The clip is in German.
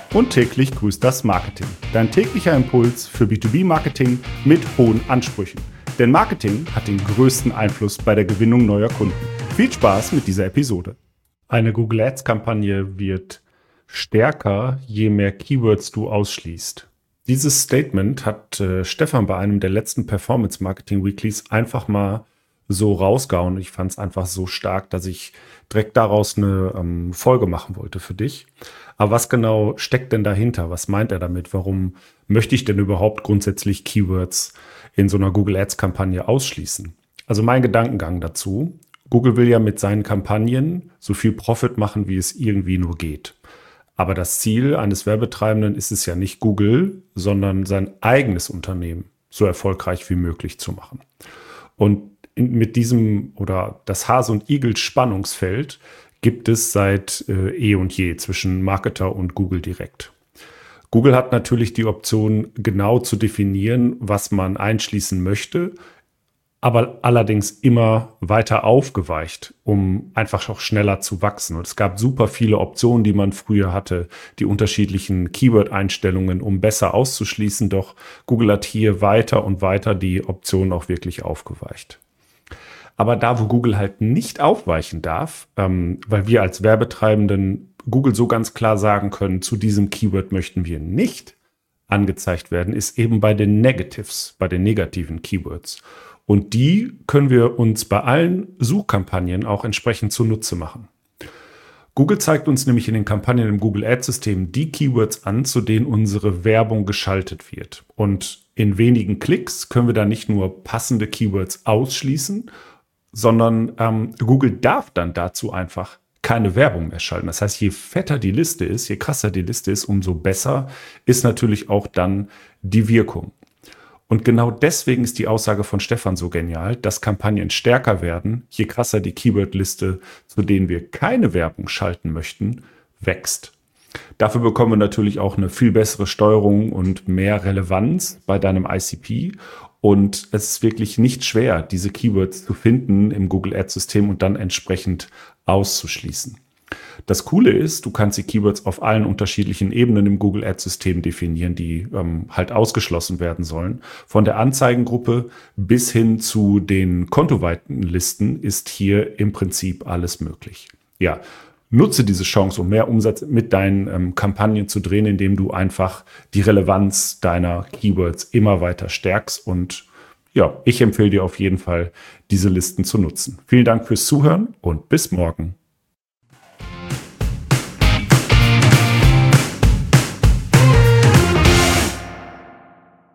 Und täglich grüßt das Marketing. Dein täglicher Impuls für B2B-Marketing mit hohen Ansprüchen. Denn Marketing hat den größten Einfluss bei der Gewinnung neuer Kunden. Viel Spaß mit dieser Episode. Eine Google Ads-Kampagne wird stärker, je mehr Keywords du ausschließt. Dieses Statement hat Stefan bei einem der letzten Performance Marketing Weeklies einfach mal so rausgehauen. Ich fand es einfach so stark, dass ich direkt daraus eine Folge machen wollte für dich. Aber was genau steckt denn dahinter? Was meint er damit? Warum möchte ich denn überhaupt grundsätzlich Keywords in so einer Google Ads-Kampagne ausschließen? Also mein Gedankengang dazu: Google will ja mit seinen Kampagnen so viel Profit machen, wie es irgendwie nur geht. Aber das Ziel eines Werbetreibenden ist es ja nicht Google, sondern sein eigenes Unternehmen so erfolgreich wie möglich zu machen. Und mit diesem oder das Hase und Igel Spannungsfeld gibt es seit eh und je zwischen Marketer und Google direkt. Google hat natürlich die Option, genau zu definieren, was man einschließen möchte, aber allerdings immer weiter aufgeweicht, um einfach auch schneller zu wachsen. Und es gab super viele Optionen, die man früher hatte, die unterschiedlichen Keyword-Einstellungen, um besser auszuschließen. Doch Google hat hier weiter und weiter die Optionen auch wirklich aufgeweicht. Aber da, wo Google halt nicht aufweichen darf, weil wir als Werbetreibenden Google so ganz klar sagen können, zu diesem Keyword möchten wir nicht angezeigt werden, ist eben bei den Negatives, bei den negativen Keywords. Und die können wir uns bei allen Suchkampagnen auch entsprechend zunutze machen. Google zeigt uns nämlich in den Kampagnen im Google Ads-System die Keywords an, zu denen unsere Werbung geschaltet wird. Und in wenigen Klicks können wir da nicht nur passende Keywords ausschließen, sondern Google darf dann dazu einfach keine Werbung mehr schalten. Das heißt, je fetter die Liste ist, je krasser die Liste ist, umso besser ist natürlich auch dann die Wirkung. Und genau deswegen ist die Aussage von Stefan so genial, dass Kampagnen stärker werden, je krasser die Keywordliste, zu denen wir keine Werbung schalten möchten, wächst. Dafür bekommen wir natürlich auch eine viel bessere Steuerung und mehr Relevanz bei deinem ICP. Und es ist wirklich nicht schwer, diese Keywords zu finden im Google Ads-System und dann entsprechend auszuschließen. Das Coole ist, du kannst die Keywords auf allen unterschiedlichen Ebenen im Google Ads-System definieren, die halt ausgeschlossen werden sollen. Von der Anzeigengruppe bis hin zu den kontoweiten Listen ist hier im Prinzip alles möglich. Ja, nutze diese Chance, um mehr Umsatz mit deinen Kampagnen zu drehen, indem du einfach die Relevanz deiner Keywords immer weiter stärkst. Und ja, ich empfehle dir auf jeden Fall, diese Listen zu nutzen. Vielen Dank fürs Zuhören und bis morgen.